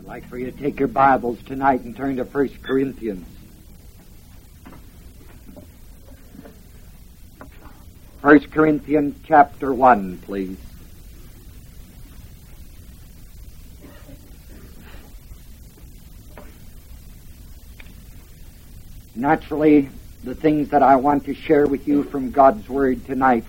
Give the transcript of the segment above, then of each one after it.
I'd like for you to take your Bibles tonight and turn to 1 Corinthians. 1 Corinthians chapter 1, please. Naturally, the things that I want to share with you from God's Word tonight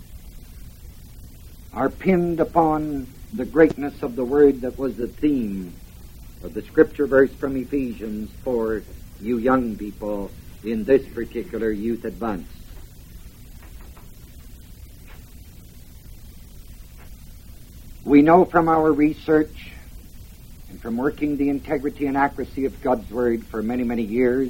are pinned upon the greatness of the Word that was the theme of the Scripture verse from Ephesians for you young people in this particular youth advance. We know from our research and from working the integrity and accuracy of God's Word for many, many years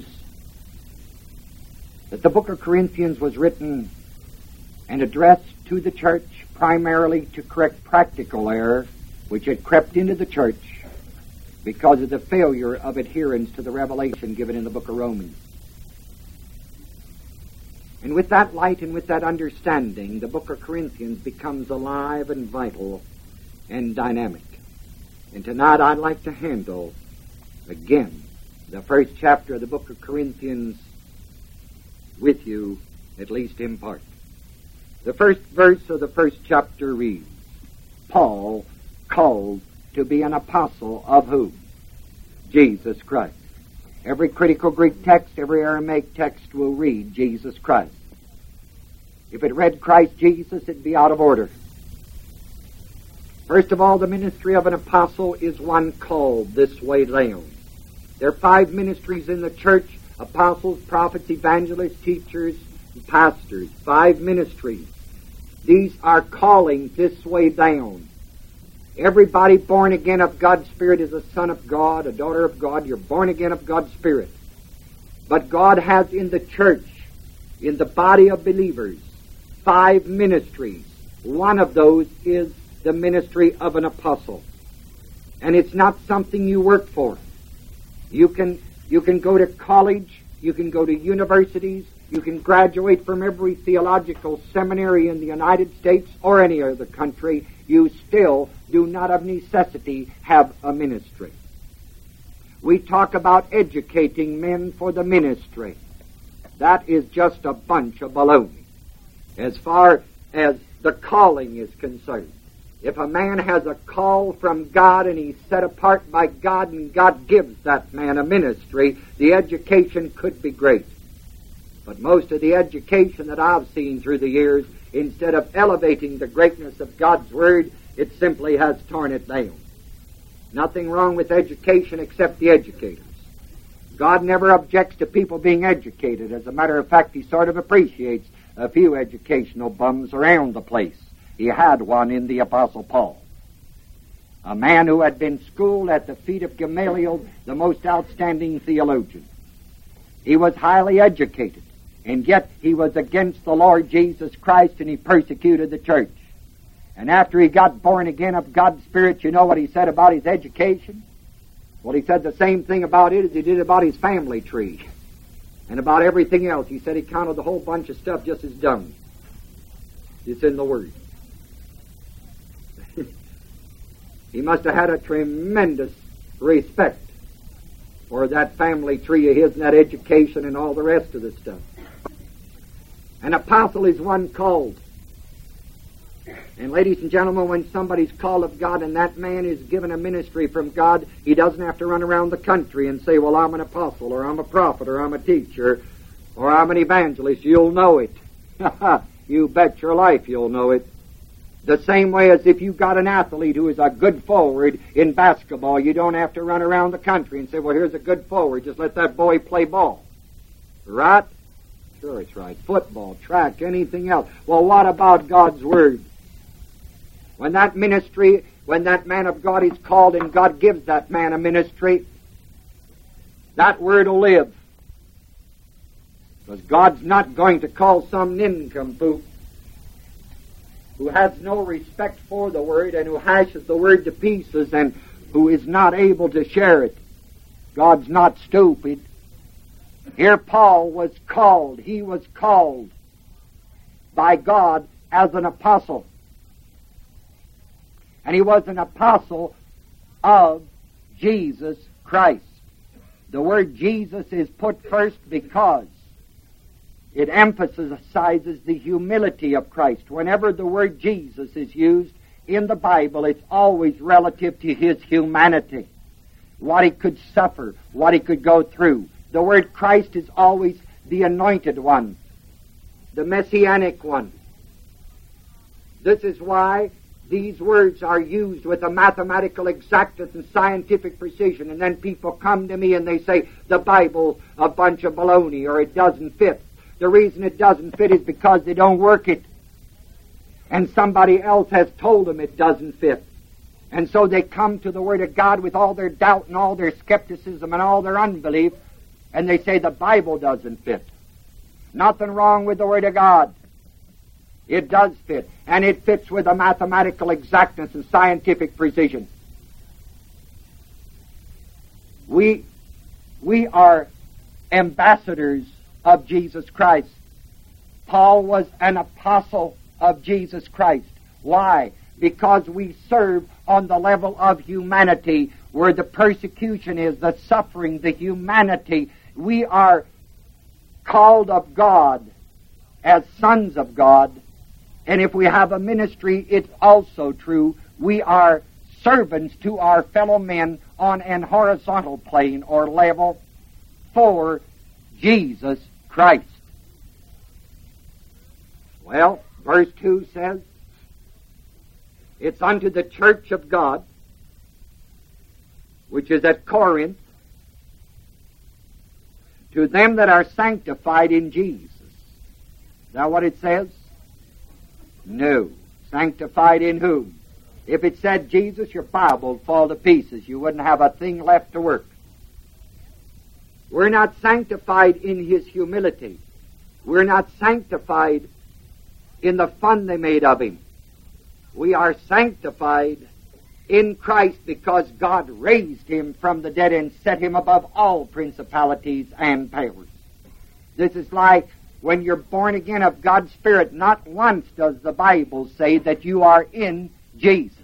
that the book of Corinthians was written and addressed to the church primarily to correct practical error which had crept into the church because of the failure of adherence to the revelation given in the book of Romans. And with that light and with that understanding, the book of Corinthians becomes alive and vital and dynamic. And tonight I'd like to handle, again, the first chapter of the book of Corinthians with you, at least in part. The first verse of the first chapter reads, Paul called to be an apostle of whom? Jesus Christ. Every critical Greek text, every Aramaic text will read Jesus Christ. If it read Christ Jesus, it'd be out of order. First of all, the ministry of an apostle is one called this way down. There are 5 ministries in the church: apostles, prophets, evangelists, teachers, and pastors. 5 ministries. These are calling this way down. Everybody born again of God's Spirit is a son of God, a daughter of God. You're born again of God's Spirit. But God has in the church, in the body of believers, 5 ministries. One of those is the ministry of an apostle. And it's not something you work for. You can go to college, you can go to universities, you can graduate from every theological seminary in the United States or any other country. You still do not of necessity have a ministry. We talk about educating men for the ministry. That is just a bunch of baloney as far as the calling is concerned. If a man has a call from God and he's set apart by God and God gives that man a ministry, the education could be great. But most of the education that I've seen through the years, instead of elevating the greatness of God's Word, it simply has torn it down. Nothing wrong with education except the educators. God never objects to people being educated. As a matter of fact, He sort of appreciates a few educational bums around the place. He had one in the Apostle Paul, a man who had been schooled at the feet of Gamaliel, the most outstanding theologian. He was highly educated, and yet he was against the Lord Jesus Christ, and he persecuted the church. And after he got born again of God's Spirit, you know what he said about his education? Well, he said the same thing about it as he did about his family tree and about everything else. He said he counted the whole bunch of stuff just as dung. It's in the Word. He must have had a tremendous respect for that family tree of his and that education and all the rest of the stuff. An apostle is one called. And ladies and gentlemen, when somebody's called of God and that man is given a ministry from God, he doesn't have to run around the country and say, well, I'm an apostle, or I'm a prophet, or I'm a teacher, or I'm an evangelist. You'll know it. You bet your life you'll know it. The same way as if you've got an athlete who is a good forward in basketball, you don't have to run around the country and say, well, here's a good forward, just let that boy play ball. Right? Sure, it's right. Football, track, anything else. Well, what about God's Word? When that ministry, when that man of God is called and God gives that man a ministry, that Word will live. Because God's not going to call some nincompoop who has no respect for the Word and who hashes the Word to pieces and who is not able to share it. God's not stupid. Here Paul was called. He was called by God as an apostle. And he was an apostle of Jesus Christ. The word Jesus is put first because it emphasizes the humility of Christ. Whenever the word Jesus is used in the Bible, it's always relative to his humanity, what he could suffer, what he could go through. The word Christ is always the anointed one, the messianic one. This is why these words are used with a mathematical exactness and scientific precision, and then people come to me and they say, the Bible's a bunch of baloney, or it doesn't fit. The reason it doesn't fit is because they don't work it. And somebody else has told them it doesn't fit. And so they come to the Word of God with all their doubt and all their skepticism and all their unbelief, and they say the Bible doesn't fit. Nothing wrong with the Word of God. It does fit, and it fits with a mathematical exactness and scientific precision. We are ambassadors of Jesus Christ. Paul was an apostle of Jesus Christ. Why? Because we serve on the level of humanity, where the persecution is, the suffering, the humanity. We are called of God as sons of God. And if we have a ministry, it's also true. We are servants to our fellow men on an horizontal plane or level for Jesus Christ. Well, verse 2 says, it's unto the church of God, which is at Corinth, to them that are sanctified in Jesus. Is that what it says? No. Sanctified in whom? If it said Jesus, your Bible would fall to pieces. You wouldn't have a thing left to work. We're not sanctified in his humility. We're not sanctified in the fun they made of him. We are sanctified in Christ because God raised him from the dead and set him above all principalities and powers. This is like when you're born again of God's Spirit. Not once does the Bible say that you are in Jesus.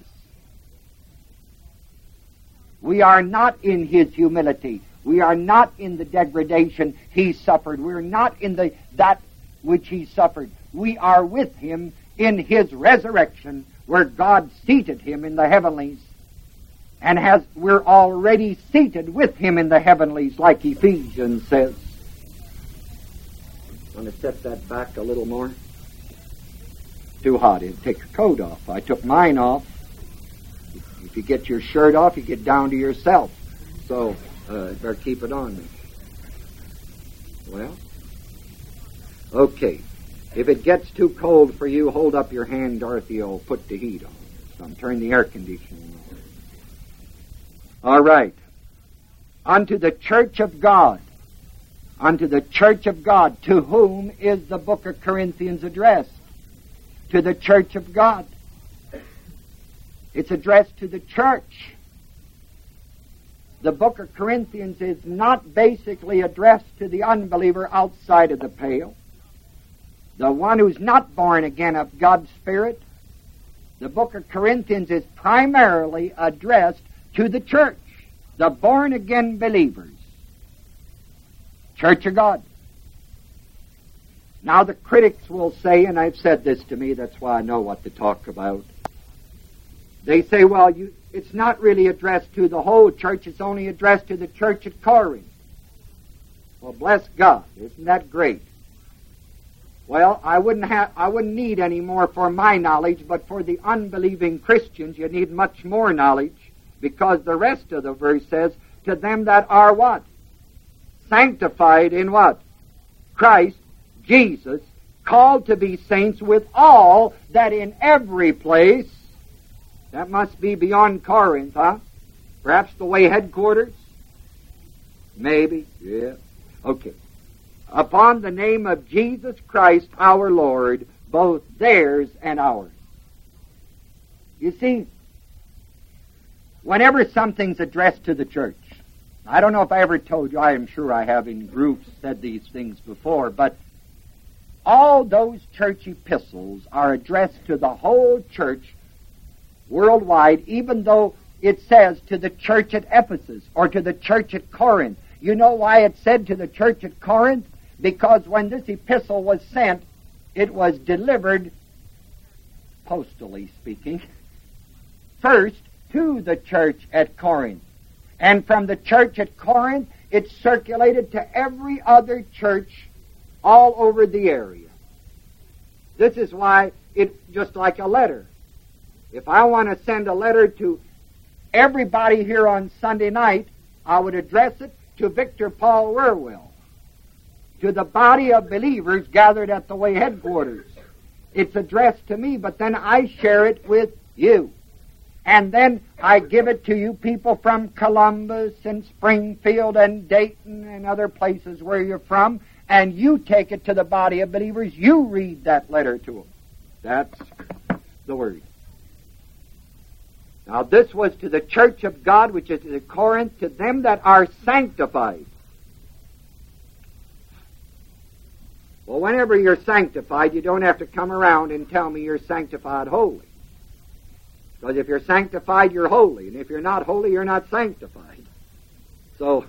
We are not in his humility. We are not in the degradation he suffered. We're not in that which he suffered. We are with him in his resurrection, where God seated him in the heavenlies, and we're already seated with him in the heavenlies, like Ephesians says. Want to set that back a little more? Too hot. It'd take your coat off. I took mine off. If you get your shirt off, you get down to yourself. So, better keep it on. Well, okay. If it gets too cold for you, hold up your hand, Dorothy. I'll put the heat on. So turn the air conditioning on. All right. Unto the church of God. Unto the church of God. To whom is the book of Corinthians addressed? To the church of God. It's addressed to the church. The book of Corinthians is not basically addressed to the unbeliever outside of the pale. The one who's not born again of God's Spirit. The book of Corinthians is primarily addressed to the church, the born-again believers. Church of God. Now the critics will say, and I've said this to me, that's why I know what to talk about. They say, well, it's not really addressed to the whole church, it's only addressed to the church at Corinth. Well, bless God, isn't that great? Well, I wouldn't need any more for my knowledge, but for the unbelieving Christians, you need much more knowledge, because the rest of the verse says, to them that are what? Sanctified in what? Christ Jesus, called to be saints, with all that in every place. That must be beyond Corinth, huh? Perhaps the way headquarters? Maybe, yeah. Okay. Upon the name of Jesus Christ our Lord, both theirs and ours. You see, whenever something's addressed to the church, I don't know if I ever told you, I am sure I have in groups said these things before, but all those church epistles are addressed to the whole church worldwide, even though it says to the church at Ephesus or to the church at Corinth. You know why it said to the church at Corinth? Because when this epistle was sent, it was delivered, postally speaking, first to the church at Corinth. And from the church at Corinth, it circulated to every other church all over the area. This is why it's just like a letter. If I want to send a letter to everybody here on Sunday night, I would address it to Victor Paul Wierwille, to the body of believers gathered at the Way headquarters. It's addressed to me, but then I share it with you. And then I give it to you people from Columbus and Springfield and Dayton and other places where you're from, and you take it to the body of believers. You read that letter to them. That's the Word. Now this was to the church of God, which is at Corinth, to them that are sanctified. Well, whenever you're sanctified, you don't have to come around and tell me you're sanctified holy. Because if you're sanctified, you're holy. And if you're not holy, you're not sanctified. So,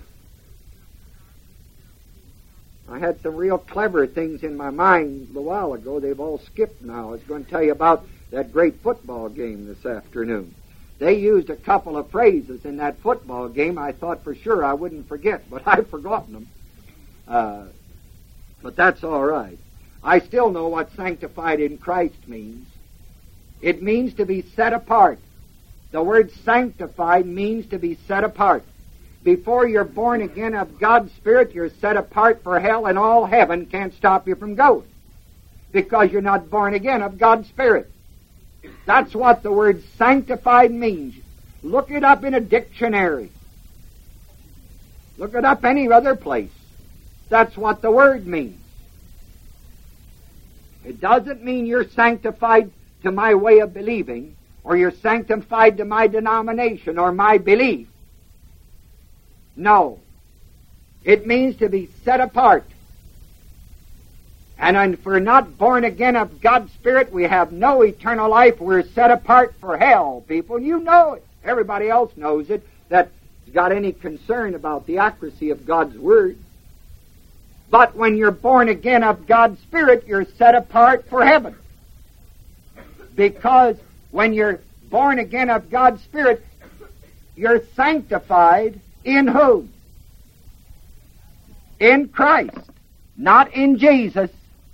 I had some real clever things in my mind a while ago. They've all skipped now. I was going to tell you about that great football game this afternoon. They used a couple of phrases in that football game I thought for sure I wouldn't forget, but I've forgotten them. But that's all right. I still know what sanctified in Christ means. It means to be set apart. The word sanctified means to be set apart. Before you're born again of God's Spirit, you're set apart for hell, and all heaven can't stop you from going, because you're not born again of God's Spirit. That's what the word sanctified means. Look it up in a dictionary. Look it up any other place. That's what the word means. It doesn't mean you're sanctified to my way of believing, or you're sanctified to my denomination or my belief. No. It means to be set apart. And if we're not born again of God's Spirit, we have no eternal life. We're set apart for hell, people. You know it. Everybody else knows it that's got any concern about the accuracy of God's Word. But when you're born again of God's Spirit, you're set apart for heaven. Because when you're born again of God's Spirit, you're sanctified in whom? In Christ, not in Jesus.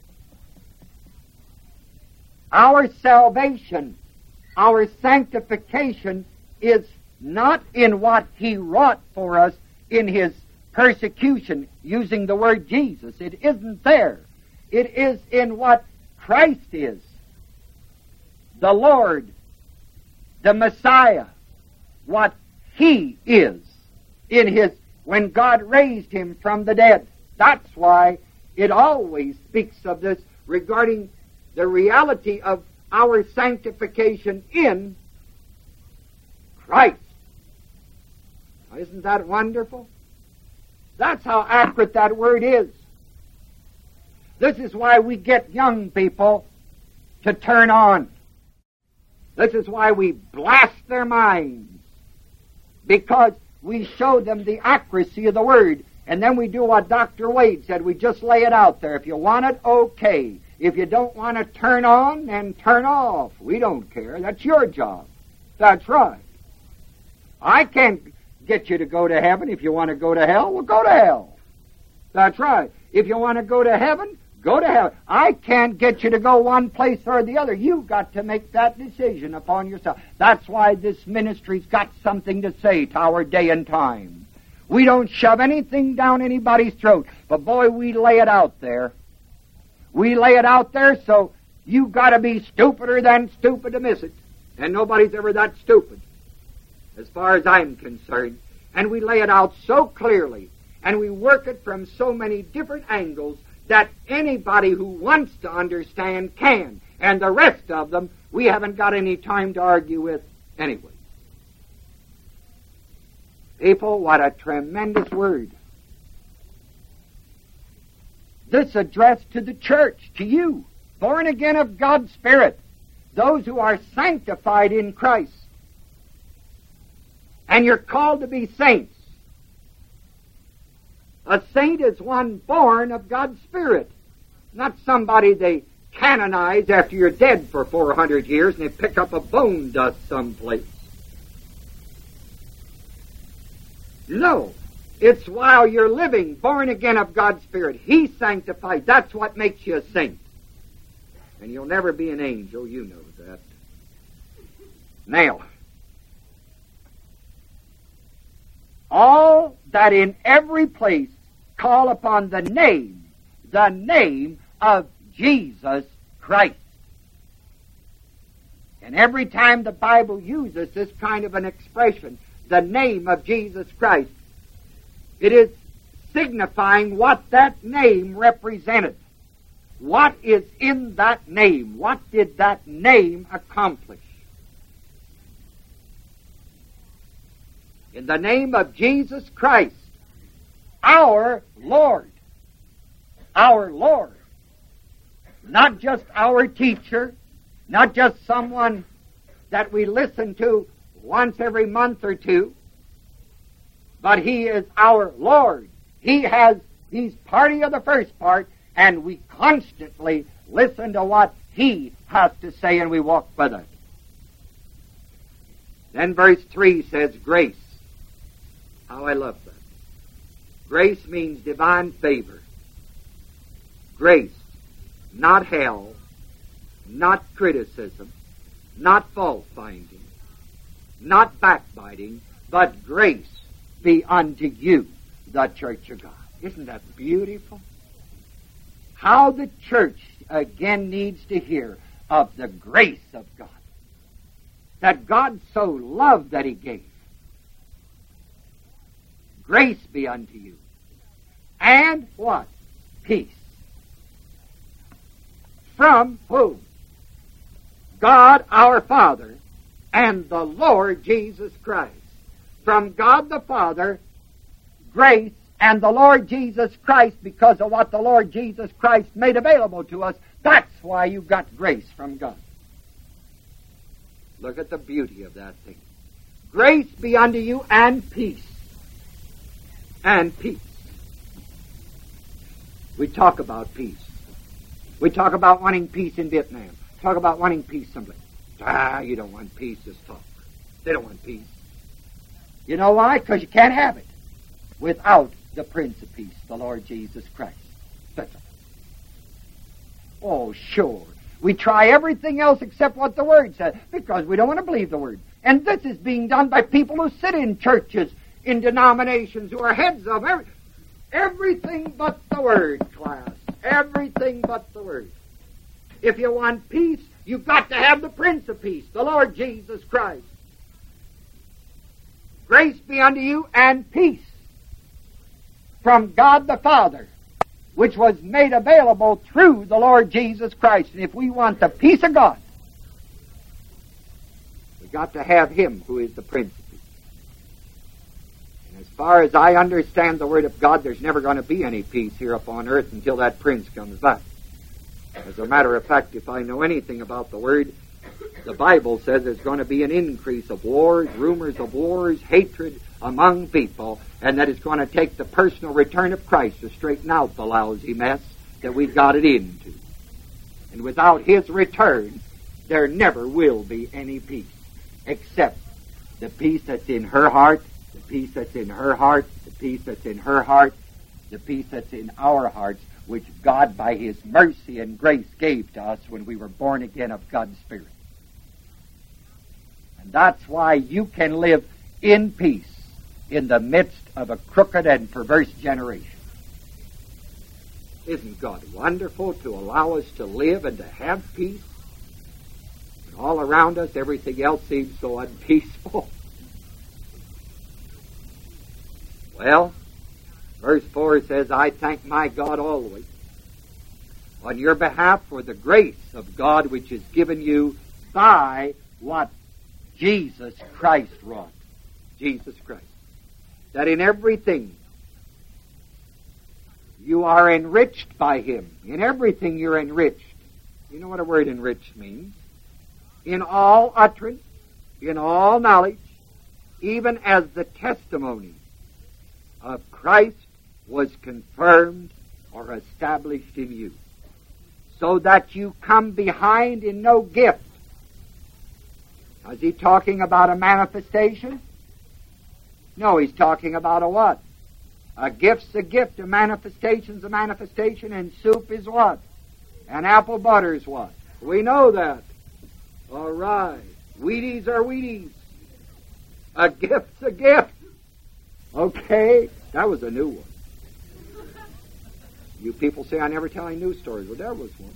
Our salvation, our sanctification is not in what He wrought for us in His persecution, using the word Jesus. It isn't there. It is in what Christ is. The Lord, the Messiah, what He is in His, when God raised Him from the dead. That's why it always speaks of this regarding the reality of our sanctification in Christ. Now, isn't that wonderful? That's how accurate that word is. This is why we get young people to turn on. This is why we blast their minds, because we show them the accuracy of the Word. And then we do what Dr. Wade said. We just lay it out there. If you want it, okay. If you don't want to turn on, then turn off. We don't care. That's your job. That's right. I can't get you to go to heaven. If you want to go to hell, well, go to hell. That's right. If you want to go to heaven, go to heaven. I can't get you to go one place or the other. You've got to make that decision upon yourself. That's why this ministry's got something to say to our day and time. We don't shove anything down anybody's throat, but boy, we lay it out there. We lay it out there, so you've got to be stupider than stupid to miss it. And nobody's ever that stupid, as far as I'm concerned. And we lay it out so clearly, and we work it from so many different angles, that anybody who wants to understand can. And the rest of them, we haven't got any time to argue with anyway. People, what a tremendous word. This addressed to the church, to you, born again of God's Spirit, those who are sanctified in Christ. And you're called to be saints. A saint is one born of God's Spirit, not somebody they canonize after you're dead for 400 years and they pick up a bone dust someplace. No, it's while you're living, born again of God's Spirit. He sanctifies. That's what makes you a saint. And you'll never be an angel, you know that. Now, all that in every place call upon the name of Jesus Christ. And every time the Bible uses this kind of an expression, the name of Jesus Christ, it is signifying what that name represented. What is in that name? What did that name accomplish? In the name of Jesus Christ, our Lord, not just our teacher, not just someone that we listen to once every month or two, but He is our Lord. He's party of the first part, and we constantly listen to what He has to say, and we walk with it. Then verse 3 says grace. How I love that. Grace means divine favor. Grace, not hell, not criticism, not fault-finding, not backbiting, but grace be unto you, the church of God. Isn't that beautiful? How the church again needs to hear of the grace of God. That God so loved that He gave. Grace be unto you. And what? Peace. From whom? God our Father and the Lord Jesus Christ. From God the Father, grace, and the Lord Jesus Christ, because of what the Lord Jesus Christ made available to us. That's why you got grace from God. Look at the beauty of that thing. Grace be unto you and peace. And peace. We talk about peace. We talk about wanting peace in Vietnam. Talk about wanting peace someplace. You don't want peace, just talk. They don't want peace. You know why? Because you can't have it without the Prince of Peace, the Lord Jesus Christ. That's all. Oh, sure. We try everything else except what the Word says because we don't want to believe the Word. And this is being done by people who sit in churches, in denominations, who are heads of everything but the Word, class. Everything but the Word. If you want peace, you've got to have the Prince of Peace, the Lord Jesus Christ. Grace be unto you and peace from God the Father, which was made available through the Lord Jesus Christ. And if we want the peace of God, we've got to have Him who is the Prince of Peace. And as far as I understand the Word of God, there's never going to be any peace here upon earth until that Prince comes back. As a matter of fact, if I know anything about the Word, the Bible says there's going to be an increase of wars, rumors of wars, hatred among people, and that it's going to take the personal return of Christ to straighten out the lousy mess that we've got it into. And without His return, there never will be any peace, except the peace that's in her heart, the peace that's in her heart, the peace that's in her heart, the peace that's in our hearts, which God by His mercy and grace gave to us when we were born again of God's Spirit. And that's why you can live in peace in the midst of a crooked and perverse generation. Isn't God wonderful to allow us to live and to have peace? And all around us, everything else seems so unpeaceful. Well, verse 4 says, I thank my God always on your behalf for the grace of God which is given you by what Jesus Christ wrought. Jesus Christ. That in everything you are enriched by Him. In everything you're enriched. You know what a word enriched means? In all utterance, in all knowledge, even as the testimony of Christ was confirmed or established in you, so that you come behind in no gift. Is he talking about a manifestation? No, he's talking about a what? A gift's a gift, a manifestation's a manifestation, and soup is what? And apple butter's what? We know that. All right. Wheaties are Wheaties. A gift's a gift. Okay, that was a new one. You people say I never tell any news stories. Well, there was one.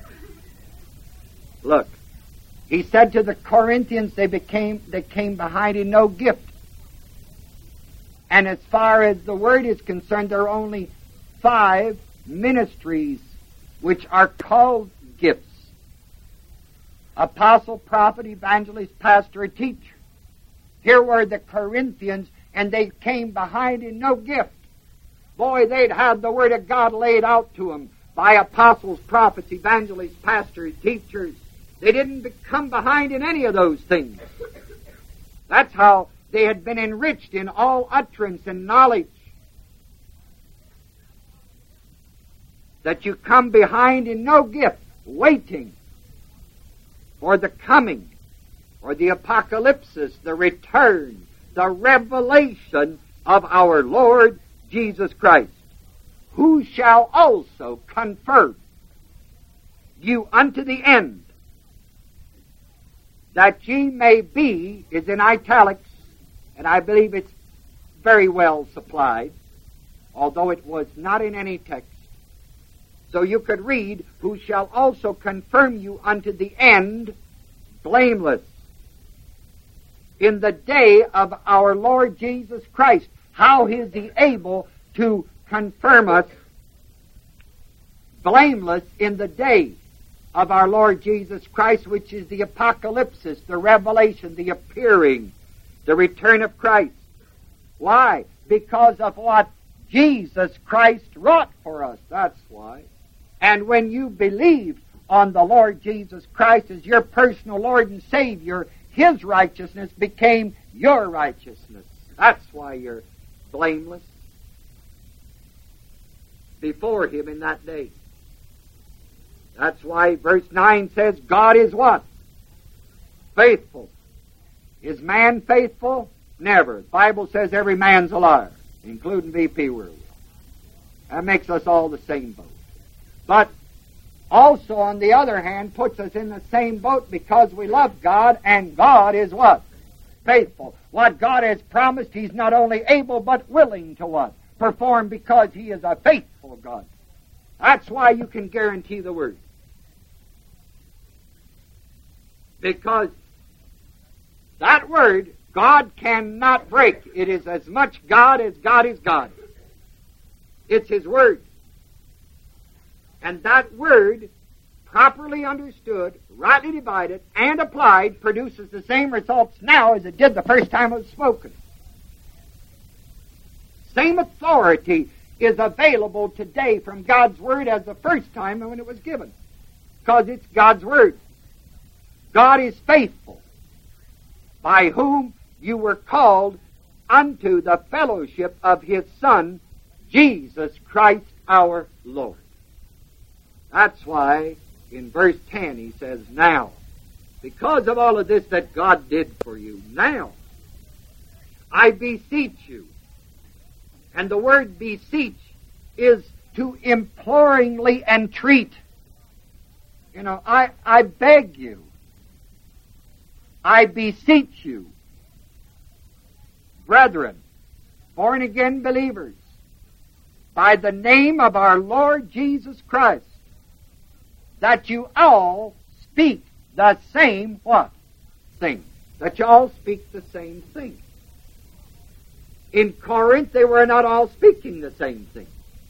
Look, he said to the Corinthians they came behind in no gift. And as far as the word is concerned, there are only 5 ministries which are called gifts: apostle, prophet, evangelist, pastor, and teacher. Here were the Corinthians, and they came behind in no gift. Boy, they'd had the Word of God laid out to them by apostles, prophets, evangelists, pastors, teachers. They didn't come behind in any of those things. That's how they had been enriched in all utterance and knowledge. That you come behind in no gift, waiting for the coming, or the apocalypsis, the return, the revelation of our Lord Jesus Christ, who shall also confirm you unto the end, that ye may be, is in italics, and I believe it's very well supplied, although it was not in any text. So you could read, who shall also confirm you unto the end, blameless, in the day of our Lord Jesus Christ. How is he able to confirm us blameless in the day of our Lord Jesus Christ, which is the apocalypsis, the revelation, the appearing, the return of Christ? Why? Because of what Jesus Christ wrought for us. That's why. And when you believed on the Lord Jesus Christ as your personal Lord and Savior, His righteousness became your righteousness. That's why you're blameless before Him in that day. That's why verse 9 says, God is what? Faithful. Is man faithful? Never. The Bible says every man's a liar, including V.P. Wierwille. That makes us all the same boat. But also, on the other hand, puts us in the same boat because we love God, and God is what? Faithful. What God has promised, He's not only able but willing to what? Perform, because He is a faithful God. That's why you can guarantee the Word. Because that Word, God cannot break. It is as much God as God is God. It's His Word. And that Word, properly understood, rightly divided, and applied, produces the same results now as it did the first time it was spoken. Same authority is available today from God's Word as the first time when it was given, because it's God's Word. God is faithful, by whom you were called unto the fellowship of His Son, Jesus Christ our Lord. That's why in verse 10 he says, now, because of all of this that God did for you, now, I beseech you. And the word beseech is to imploringly entreat. You know, I beg you. I beseech you. Brethren, born-again believers, by the name of our Lord Jesus Christ, that you all speak the same what? Thing. That you all speak the same thing. In Corinth, they were not all speaking the same thing.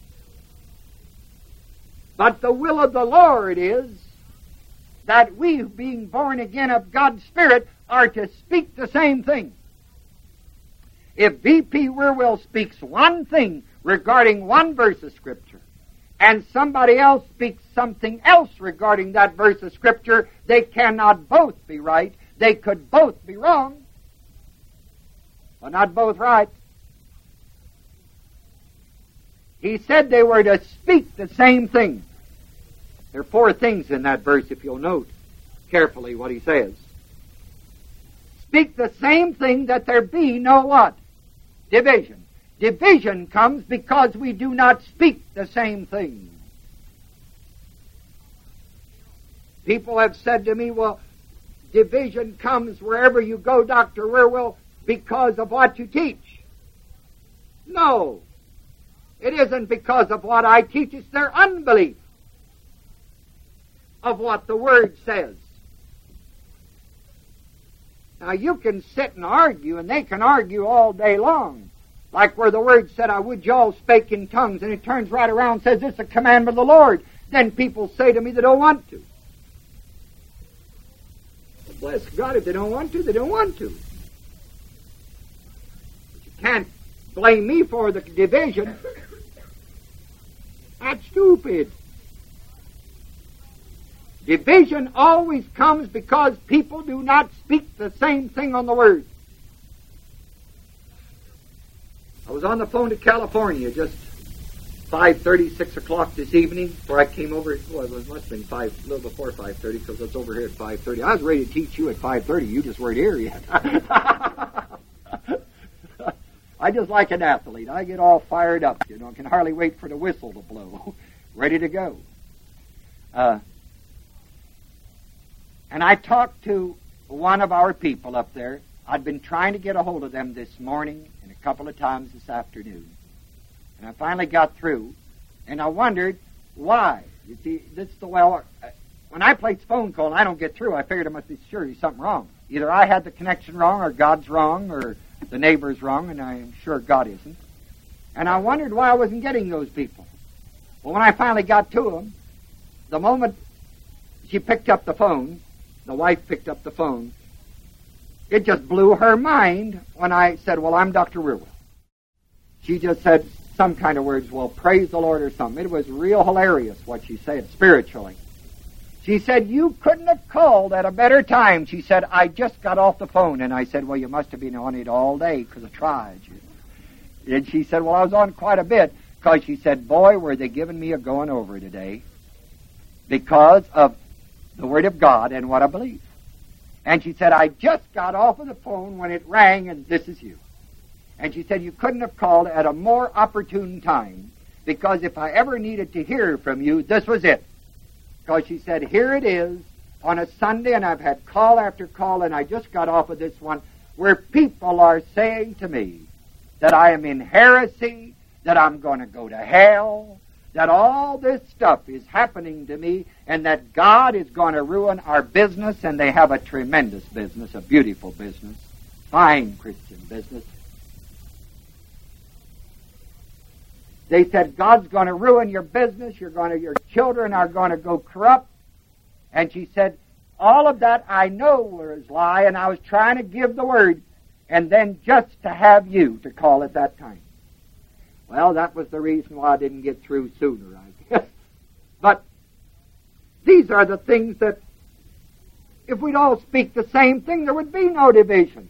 But the will of the Lord is that we, being born again of God's Spirit, are to speak the same thing. If V.P. Wierwille speaks one thing regarding one verse of Scripture, and somebody else speaks something else regarding that verse of Scripture, they cannot both be right. They could both be wrong. Well, not both right. He said they were to speak the same thing. There are 4 things in that verse, if you'll note carefully what he says. Speak the same thing, that there be no what? Division. Division comes because we do not speak the same thing. People have said to me, well, division comes wherever you go, Dr. Wierwille, because of what you teach. No. It isn't because of what I teach. It's their unbelief of what the Word says. Now, you can sit and argue, and they can argue all day long. Like where the Word said, I would you all spake in tongues, and it turns right around and says, it's a commandment of the Lord. Then people say to me they don't want to. Well, bless God, if they don't want to, they don't want to. But you can't blame me for the division. That's stupid. Division always comes because people do not speak the same thing on the Word. I was on the phone to California just 5:30, 6 o'clock this evening before I came over. Well, it must have been a little before 5:30 because I was over here at 5:30. I was ready to teach you at 5:30. You just weren't here yet. I just like an athlete. I get all fired up, I can hardly wait for the whistle to blow. Ready to go. And I talked to one of our people up there. I'd been trying to get a hold of them this morning and a couple of times this afternoon. And I finally got through, and I wondered why. You see, when I place phone call and I don't get through, I figured I must be sure there's something wrong. Either I had the connection wrong, or God's wrong, or the neighbor's wrong, and I'm sure God isn't. And I wondered why I wasn't getting those people. Well, when I finally got to them, the moment she picked up the phone, the wife picked up the phone, it just blew her mind when I said, well, I'm Dr. Wierwille. She just said some kind of words, well, praise the Lord or something. It was real hilarious what she said spiritually. She said, you couldn't have called at a better time. She said, I just got off the phone. And I said, well, you must have been on it all day because I tried. And she said, well, I was on quite a bit because she said, boy, were they giving me a going over today because of the Word of God and what I believe. And she said, I just got off of the phone when it rang, and this is you. And she said, you couldn't have called at a more opportune time, because if I ever needed to hear from you, this was it. Because she said, here it is on a Sunday, and I've had call after call, and I just got off of this one, where people are saying to me that I am in heresy, that I'm going to go to hell, that all this stuff is happening to me, and that God is going to ruin our business, and they have a tremendous business, a beautiful business, fine Christian business. They said, God's going to ruin your business, your children are going to go corrupt. And she said, all of that I know was lie, and I was trying to give the Word, and then just to have you to call at that time. Well, that was the reason why I didn't get through sooner, I guess. But these are the things that, if we'd all speak the same thing, there would be no division.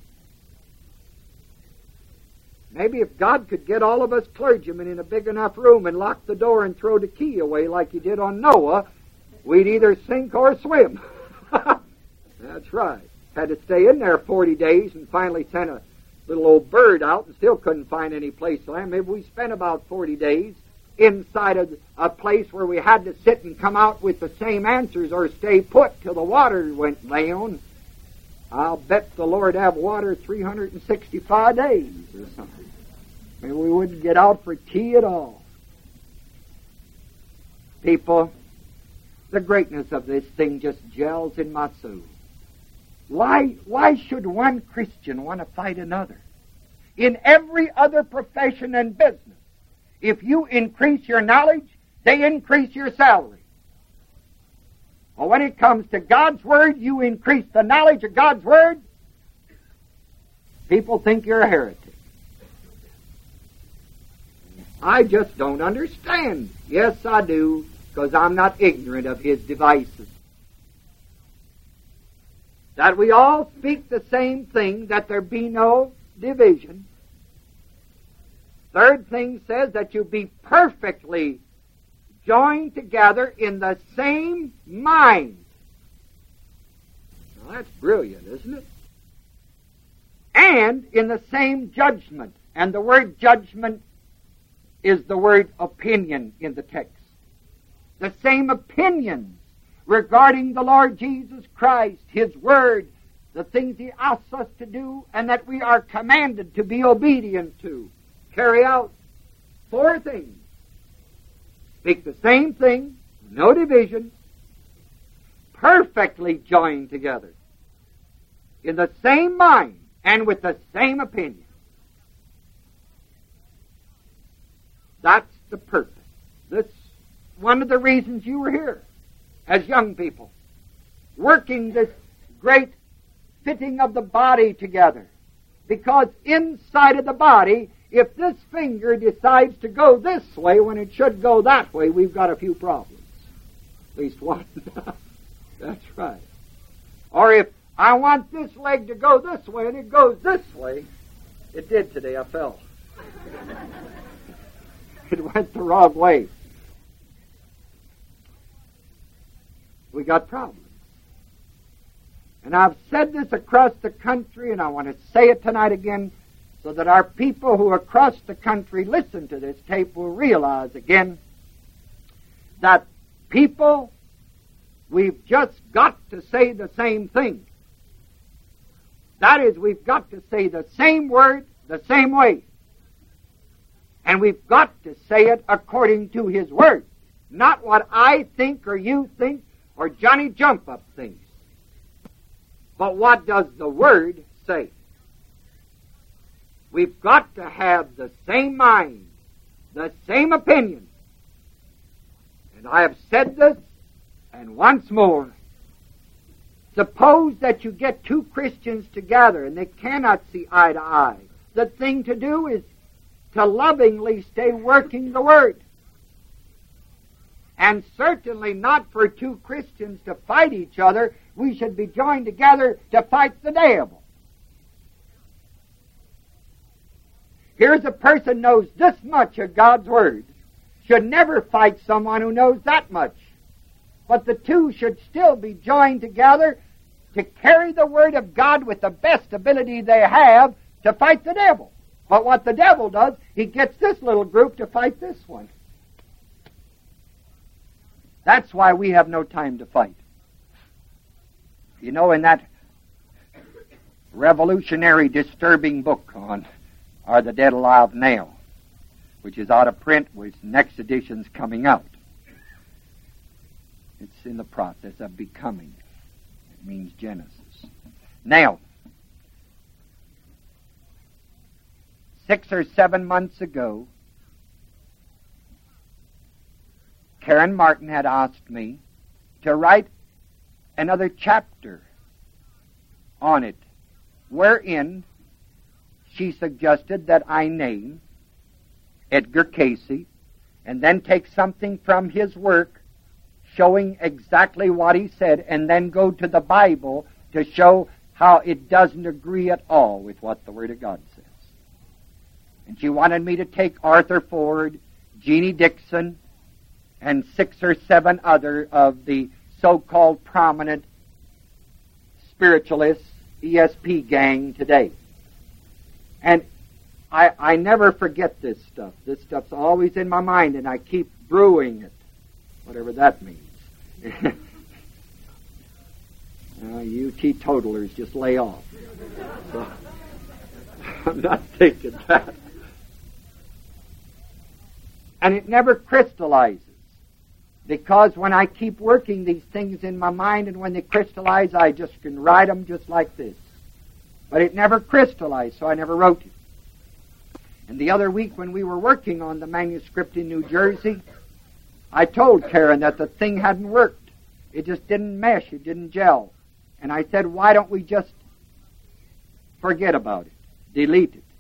Maybe if God could get all of us clergymen in a big enough room and lock the door and throw the key away like he did on Noah, we'd either sink or swim. That's right. Had to stay in there 40 days and finally sent a little old bird out and still couldn't find any place to land. Maybe we spent about 40 days inside of a place where we had to sit and come out with the same answers or stay put till the water went down. I'll bet the Lord have water 365 days or something. Maybe we wouldn't get out for tea at all. People, the greatness of this thing just gels in my soul. Why should one Christian want to fight another? In every other profession and business, if you increase your knowledge, they increase your salary. Well, when it comes to God's Word, you increase the knowledge of God's Word, people think you're a heretic. I just don't understand. Yes, I do, because I'm not ignorant of His devices. That we all speak the same thing, that there be no division. Third thing says that you be perfectly joined together in the same mind. Now that's brilliant, isn't it? And in the same judgment. And the word judgment is the word opinion in the text. The same opinions regarding the Lord Jesus Christ, His Word, the things He asks us to do, and that we are commanded to be obedient to. Carry out 4 things. Speak the same thing, no division, perfectly joined together, in the same mind and with the same opinion. That's the purpose. That's one of the reasons you were here as young people, working this great fitting of the body together. Because inside of the body, if this finger decides to go this way when it should go that way, we've got a few problems. At least one. That's right. Or if I want this leg to go this way and it goes this way, it did today, I fell. It went the wrong way. We got problems. And I've said this across the country, and I want to say it tonight again, so that our people who across the country listen to this tape will realize again that people, we've just got to say the same thing. That is, we've got to say the same word the same way. And we've got to say it according to His Word. Not what I think or you think or Johnny Jump-Up thinks. But what does the Word say? We've got to have the same mind, the same opinion. And I have said this, and once more, suppose that you get 2 Christians together and they cannot see eye to eye. The thing to do is to lovingly stay working the Word. And certainly not for 2 Christians to fight each other. We should be joined together to fight the devil. Here's a person knows this much of God's Word. Should never fight someone who knows that much. But the 2 should still be joined together to carry the Word of God with the best ability they have to fight the devil. But what the devil does, he gets this little group to fight this one. That's why we have no time to fight. You know, in that revolutionary, disturbing book on Are the Dead Alive Now, which is out of print, with next edition's coming out. It's in the process of becoming. It means Genesis. Now, 6 or 7 months ago, Karen Martin had asked me to write another chapter on it, wherein she suggested that I name Edgar Casey and then take something from his work showing exactly what he said and then go to the Bible to show how it doesn't agree at all with what the Word of God says. And she wanted me to take Arthur Ford, Jeannie Dixon, and 6 or 7 other of the so-called prominent spiritualists, ESP gang today. And I never forget this stuff. This stuff's always in my mind, and I keep brewing it, whatever that means. You teetotalers just lay off. So, I'm not thinking that. And it never crystallizes. Because when I keep working these things in my mind, and when they crystallize, I just can write them just like this. But it never crystallized, so I never wrote it. And the other week when we were working on the manuscript in New Jersey, I told Karen that the thing hadn't worked. It just didn't mesh, it didn't gel. And I said, why don't we just forget about it, delete it?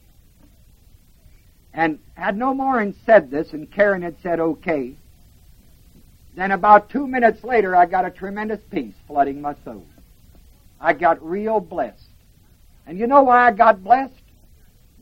And had no more and said this, and Karen had said, okay. Then about 2 minutes later, I got a tremendous peace flooding my soul. I got real blessed. And you know why I got blessed?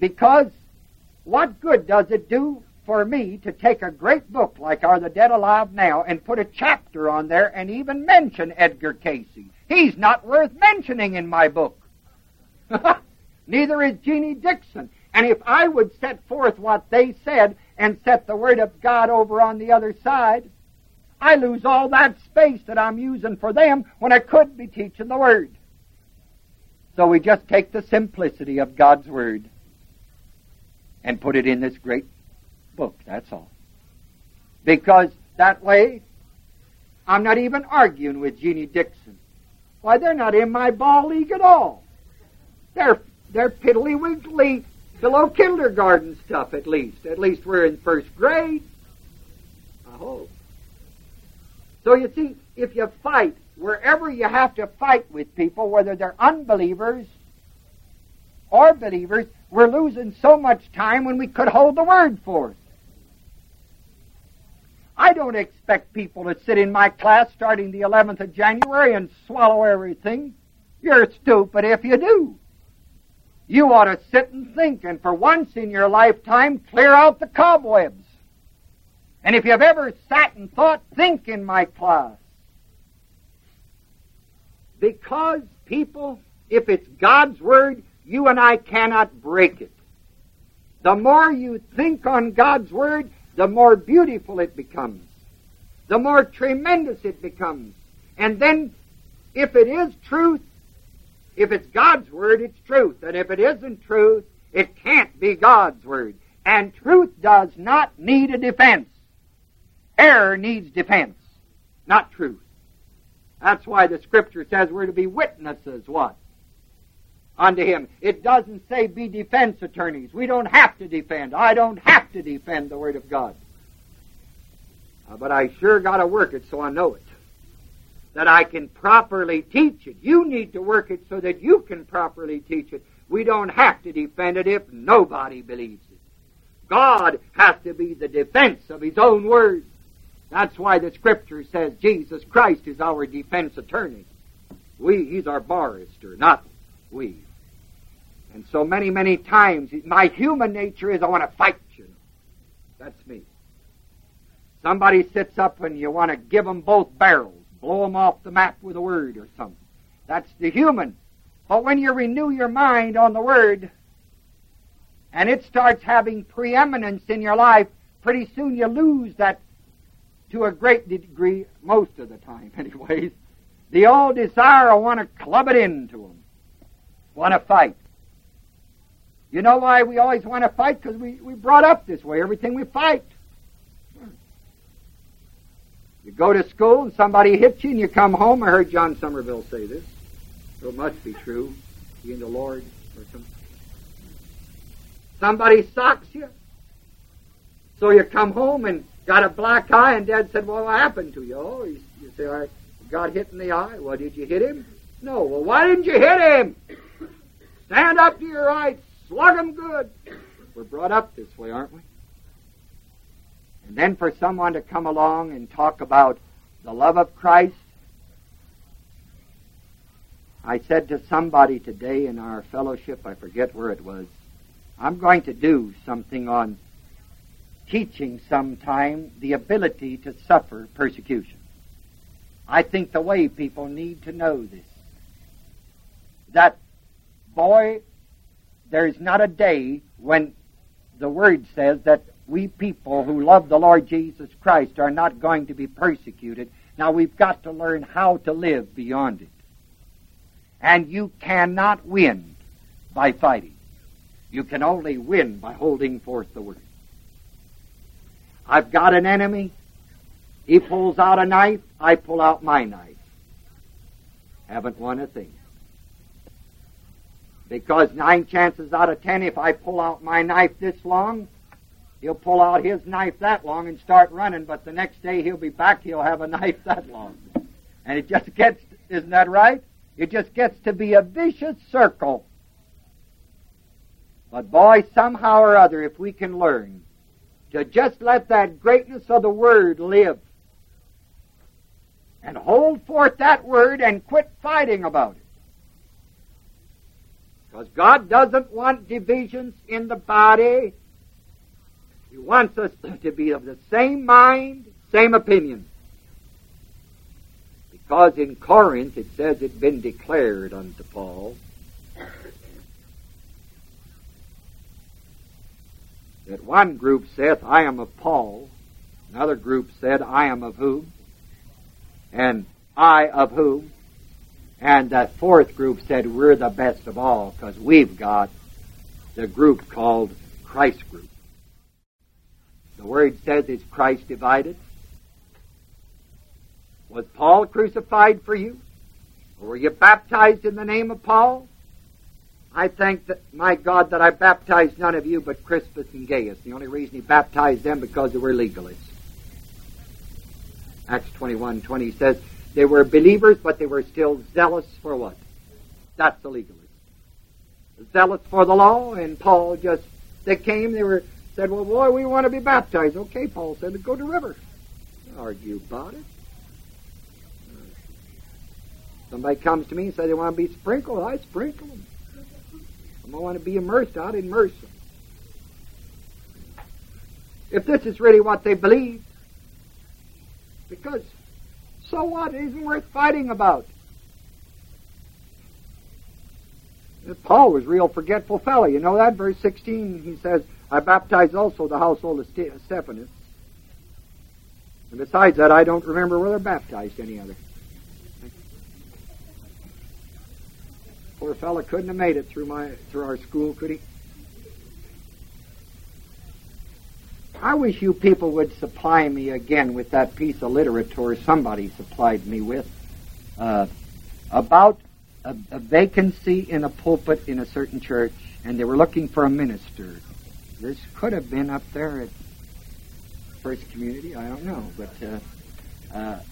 Because what good does it do for me to take a great book like Are the Dead Alive Now and put a chapter on there and even mention Edgar Casey? He's not worth mentioning in my book. Neither is Jeannie Dixon. And if I would set forth what they said and set the Word of God over on the other side, I lose all that space that I'm using for them when I could be teaching the Word. So we just take the simplicity of God's Word and put it in this great book, that's all. Because that way, I'm not even arguing with Jeannie Dixon. Why, they're not in my ball league at all. They're piddly-wiggly, below kindergarten stuff, at least. At least we're in first grade. I hope. So you see, if you fight, wherever you have to fight with people, whether they're unbelievers or believers, we're losing so much time when we could hold the Word forth. I don't expect people to sit in my class starting the 11th of January and swallow everything. You're stupid if you do. You ought to sit and think, and for once in your lifetime, clear out the cobwebs. And if you've ever sat and thought, think in my class. Because, people, if it's God's Word, you and I cannot break it. The more you think on God's Word, the more beautiful it becomes. The more tremendous it becomes. And then, if it is truth, if it's God's Word, it's truth. And if it isn't truth, it can't be God's Word. And truth does not need a defense. Error needs defense, not truth. That's why the Scripture says we're to be witnesses, what? Unto Him. It doesn't say be defense attorneys. We don't have to defend. I don't have to defend the Word of God. But I sure got to work it so I know it. That I can properly teach it. You need to work it so that you can properly teach it. We don't have to defend it if nobody believes it. God has to be the defense of His own Word. That's why the Scripture says Jesus Christ is our defense attorney. He's our barrister, not we. And so many, many times, my human nature is I want to fight you. That's me. Somebody sits up and you want to give them both barrels, blow them off the map with a word or something. That's the human. But when you renew your mind on the Word, and it starts having preeminence in your life, pretty soon you lose that to a great degree, most of the time anyways. The old desire, I want to club it into them. Want to fight. You know why we always want to fight? Because we brought up this way. Everything we fight. You go to school and somebody hits you and you come home. I heard John Somerville say this. So it must be true. He and the Lord or something. Somebody socks you. So you come home and got a black eye, and Dad said, well, what happened to you? Oh, you say, I got hit in the eye. Well, did you hit him? No. Well, why didn't you hit him? Stand up to your right. Slug him good. We're brought up this way, aren't we? And then for someone to come along and talk about the love of Christ. I said to somebody today in our fellowship, I forget where it was, I'm going to do something on teaching sometime the ability to suffer persecution. I think the way people need to know this. That, boy, there's not a day when the Word says that we people who love the Lord Jesus Christ are not going to be persecuted. Now we've got to learn how to live beyond it. And you cannot win by fighting. You can only win by holding forth the Word. I've got an enemy. He pulls out a knife. I pull out my knife. Haven't won a thing. Because 9 chances out of 10, if I pull out my knife this long, he'll pull out his knife that long and start running, but the next day he'll be back, he'll have a knife that long. And it just gets, isn't that right? It just gets to be a vicious circle. But boy, somehow or other, if we can learn to just let that greatness of the Word live and hold forth that Word and quit fighting about it. Because God doesn't want divisions in the body. He wants us to be of the same mind, same opinion. Because in Corinth it says it had been declared unto Paul that one group saith, I am of Paul. Another group said, I am of whom? And I of whom? And that fourth group said, we're the best of all because we've got the group called Christ group. The word says, is Christ divided? Was Paul crucified for you? Or were you baptized in the name of Paul? I thank that, my God, that I baptized none of you but Crispus and Gaius. The only reason he baptized them because they were legalists. Acts 21:20 says they were believers, but they were still zealous for what? That's the legalists. Zealous for the law, and Paul just, they came, said, well, boy, we want to be baptized. Okay, Paul said, go to the river. Argue about it. Somebody comes to me and says they want to be sprinkled. I sprinkle them. If I want to be immersed, I'd immerse them. If this is really what they believe, because so what? It isn't worth fighting about. Paul was a real forgetful fellow. You know that? Verse 16, he says, I baptized also the household of Stephanas. And besides that, I don't remember whether I baptized any other. Poor fellow couldn't have made it through our school, could he? I wish you people would supply me again with that piece of literature somebody supplied me with about a vacancy in a pulpit in a certain church, and they were looking for a minister. This could have been up there at First Community, I don't know, but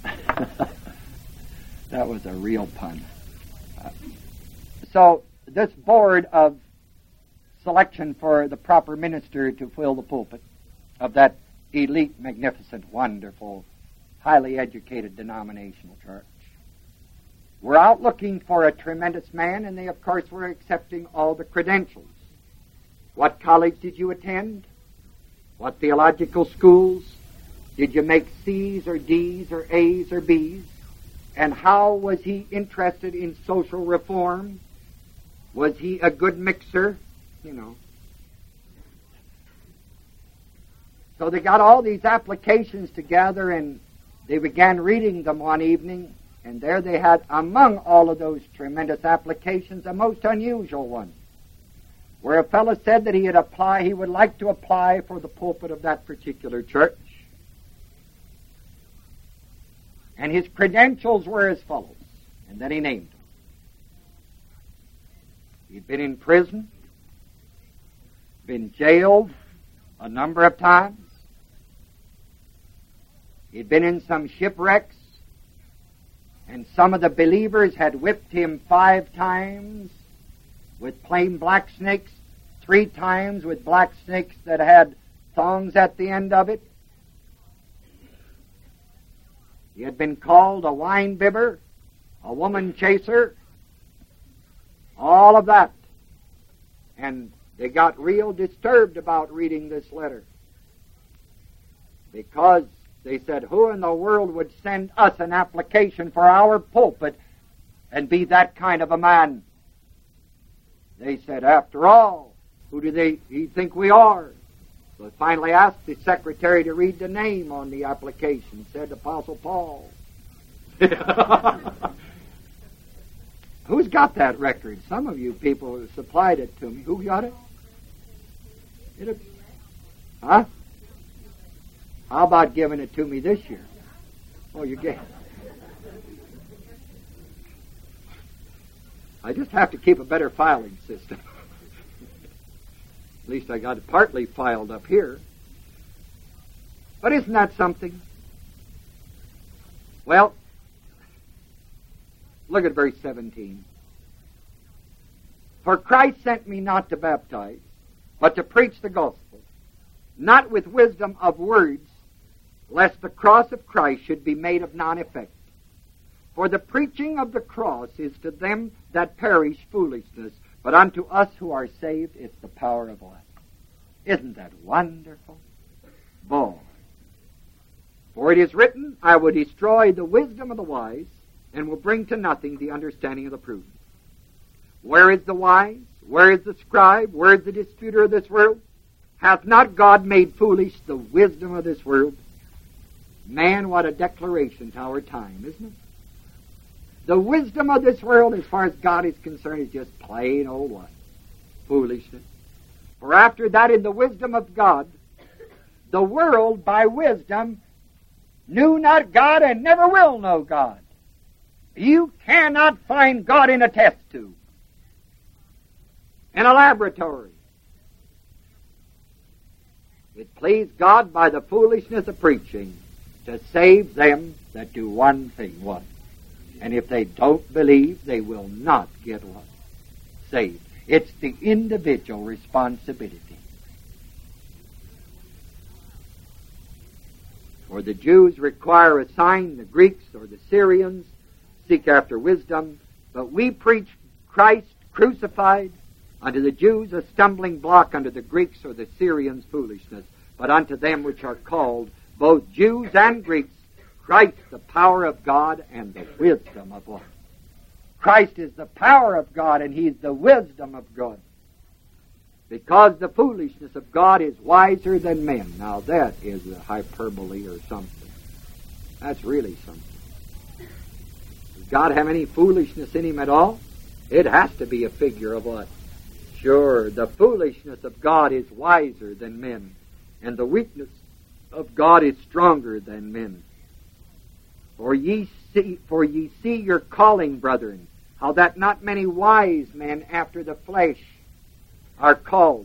that was a real pun. So this board of selection for the proper minister to fill the pulpit of that elite, magnificent, wonderful, highly educated denominational church were out looking for a tremendous man, and they, of course, were accepting all the credentials. What college did you attend? What theological schools? Did you make C's or D's or A's or B's? And how was he interested in social reform? Was he a good mixer? You know. So they got all these applications together, and they began reading them one evening, and there they had, among all of those tremendous applications, a most unusual one, where a fellow said that he would like to apply for the pulpit of that particular church. And his credentials were as follows, and then he named them. He'd been in prison, been jailed a number of times. He'd been in some shipwrecks, and some of the believers had whipped him 5 times with plain black snakes, 3 times with black snakes that had thongs at the end of it. He had been called a wine bibber, a woman chaser, all of that. And they got real disturbed about reading this letter, because they said, who in the world would send us an application for our pulpit and be that kind of a man? They said, after all, who do they think we are? So they finally asked the secretary to read the name on the application. Said Apostle Paul. Who's got that record? Some of you people supplied it to me. Who got it? Huh? How about giving it to me this year? Oh, you get. I just have to keep a better filing system. At least I got it partly filed up here. But isn't that something? Well, look at verse 17. For Christ sent me not to baptize, but to preach the gospel, not with wisdom of words, lest the cross of Christ should be made of none effect. For the preaching of the cross is to them that perish foolishness, But unto us who are saved, it's the power of life. Isn't that wonderful? Boy. For it is written, I will destroy the wisdom of the wise, and will bring to nothing the understanding of the prudent. Where is the wise? Where is the scribe? Where is the disputer of this world? Hath not God made foolish the wisdom of this world? Man, what a declaration to our time, isn't it? The wisdom of this world, as far as God is concerned, is just plain old what? Foolishness. For after that, in the wisdom of God, the world by wisdom knew not God and never will know God. You cannot find God in a test tube, in a laboratory. It pleased God by the foolishness of preaching to save them that do one thing. What? And if they don't believe, they will not get what? Saved. It's the individual responsibility. For the Jews require a sign, the Greeks or the Syrians seek after wisdom, but we preach Christ crucified, unto the Jews a stumbling block, unto the Greeks or the Syrians foolishness, but unto them which are called, both Jews and Greeks, Christ the power of God and the wisdom of God. Christ is the power of God and He's the wisdom of God. Because the foolishness of God is wiser than men. Now that is a hyperbole or something. That's really something. Does God have any foolishness in Him at all? It has to be a figure of what? Sure, the foolishness of God is wiser than men, and the weakness of God is stronger than men. For ye see your calling, brethren, how that not many wise men after the flesh are called.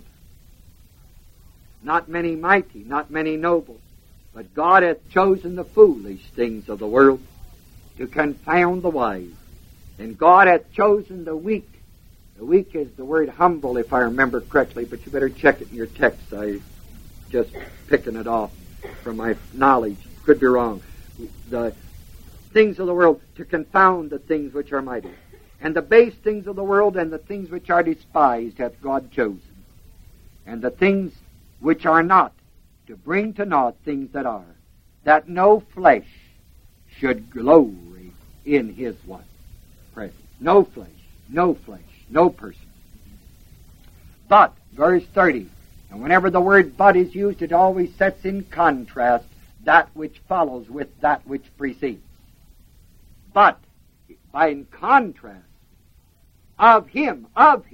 Not many mighty, not many noble. But God hath chosen the foolish things of the world to confound the wise. And God hath chosen the weak. The weak is the word humble, if I remember correctly, but you better check it in your text. I just picking it off from my knowledge. Could be wrong. The things of the world to confound the things which are mighty. And the base things of the world and the things which are despised hath God chosen. And the things which are not, to bring to naught things that are, that no flesh should glory in His what? Presence. No flesh, no person. But, verse 30, and whenever the word but is used, it always sets in contrast that which follows with that which precedes. But, by in contrast, of Him, of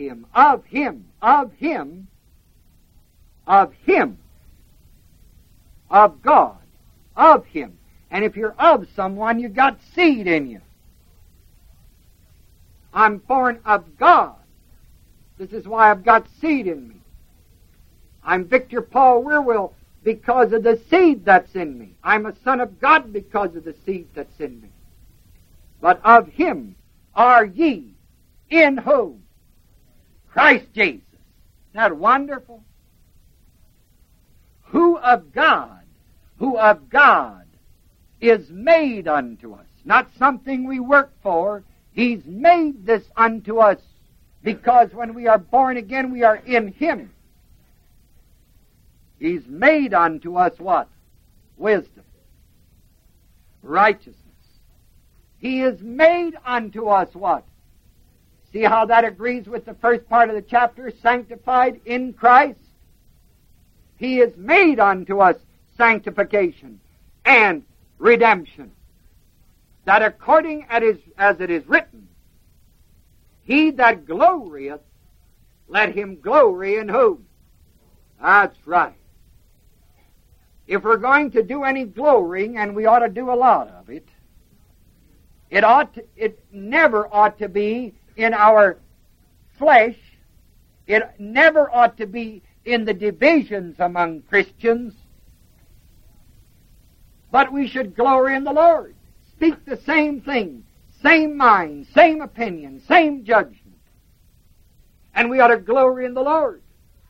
God, of Him. And if you're of someone, you got seed in you. I'm born of God. This is why I've got seed in me. I'm Victor Paul Wierwille because of the seed that's in me. I'm a son of God because of the seed that's in me. But of Him are ye, in whom? Christ Jesus. Isn't that wonderful? Who of God is made unto us. Not something we work for. He's made this unto us because when we are born again, we are in Him. He's made unto us what? Wisdom. Righteousness. He is made unto us what? See how that agrees with the first part of the chapter, sanctified in Christ? He is made unto us sanctification and redemption. That according as it is written, he that glorieth, let him glory in whom? That's right. If we're going to do any glorying, and we ought to do a lot of it, it never ought to be in our flesh. It never ought to be in the divisions among Christians. But we should glory in the Lord. Speak the same thing, same mind, same opinion, same judgment. And we ought to glory in the Lord.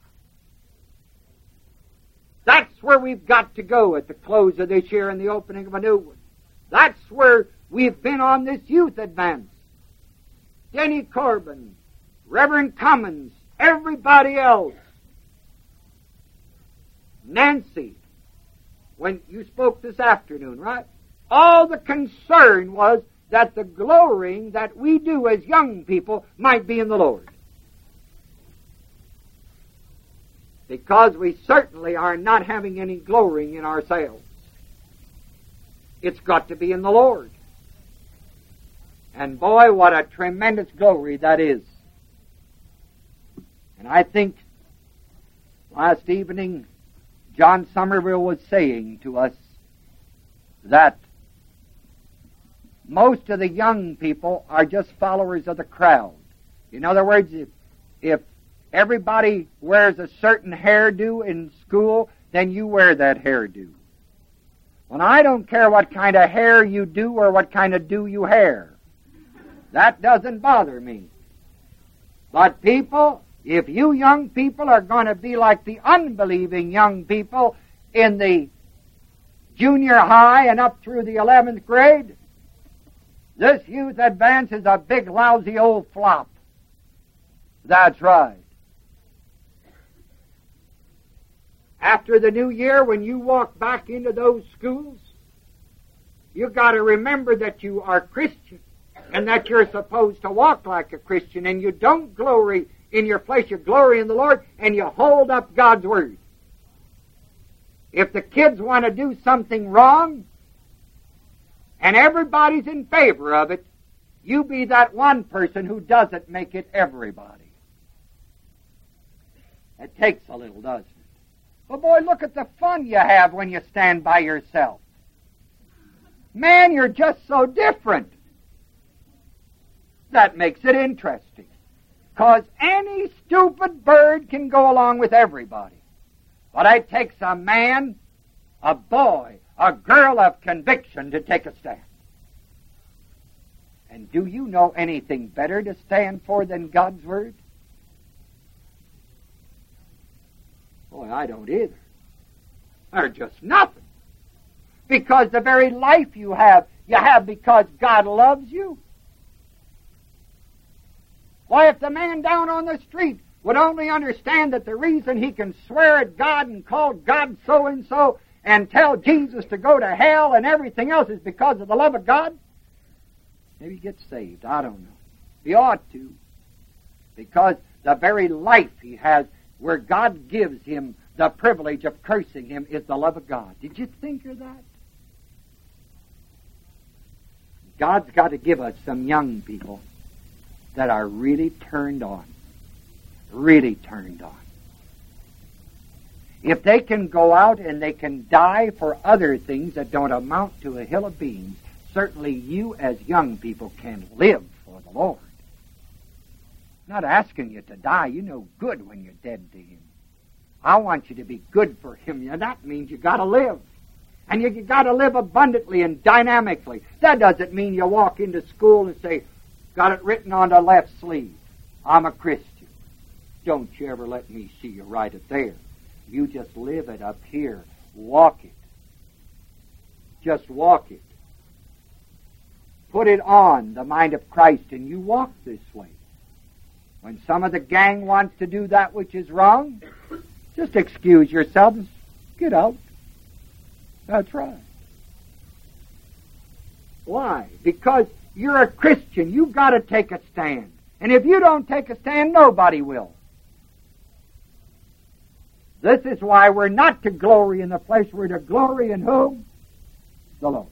That's where we've got to go at the close of this year and the opening of a new one. That's where we've been on this youth advance. Denny Corbin, Reverend Cummins, everybody else, Nancy, when you spoke this afternoon, right? All the concern was that the glorying that we do as young people might be in the Lord. Because we certainly are not having any glorying in ourselves. It's got to be in the Lord. And boy, what a tremendous glory that is. And I think last evening John Somerville was saying to us that most of the young people are just followers of the crowd. In other words, if everybody wears a certain hairdo in school, then you wear that hairdo. Well, I don't care what kind of hair you do or what kind of do you hair. That doesn't bother me. But people, if you young people are going to be like the unbelieving young people in the junior high and up through the 11th grade, this youth advance is a big lousy old flop. That's right. After the new year, when you walk back into those schools, you've got to remember that you are Christian and that you're supposed to walk like a Christian, and you don't glory in your flesh, you glory in the Lord, and you hold up God's Word. If the kids want to do something wrong, and everybody's in favor of it, you be that one person who doesn't make it everybody. It takes a little, doesn't it? But boy, look at the fun you have when you stand by yourself. Man, you're just so different. That makes it interesting. Because any stupid bird can go along with everybody. But it takes a man, a boy, a girl of conviction to take a stand. And do you know anything better to stand for than God's Word? Boy, I don't either. Or just nothing. Because the very life you have because God loves you. Why, if the man down on the street would only understand that the reason he can swear at God and call God so-and-so and tell Jesus to go to hell and everything else is because of the love of God, maybe he gets saved. I don't know. He ought to. Because the very life he has where God gives him the privilege of cursing him is the love of God. Did you think of that? God's got to give us some young people that are really turned on. Really turned on. If they can go out and they can die for other things that don't amount to a hill of beans, certainly you as young people can live for the Lord. I'm not asking you to die. You know good when you're dead to Him. I want you to be good for Him. And that means you got to live. And you got to live abundantly and dynamically. That doesn't mean you walk into school and say, got it written on the left sleeve, I'm a Christian. Don't you ever let me see you write it there. You just live it up here. Walk it. Just walk it. Put it on the mind of Christ and you walk this way. When some of the gang wants to do that which is wrong, just excuse yourself and get out. That's right. Why? Because you're a Christian. You've got to take a stand. And if you don't take a stand, nobody will. This is why we're not to glory in the flesh. We're to glory in whom? The Lord.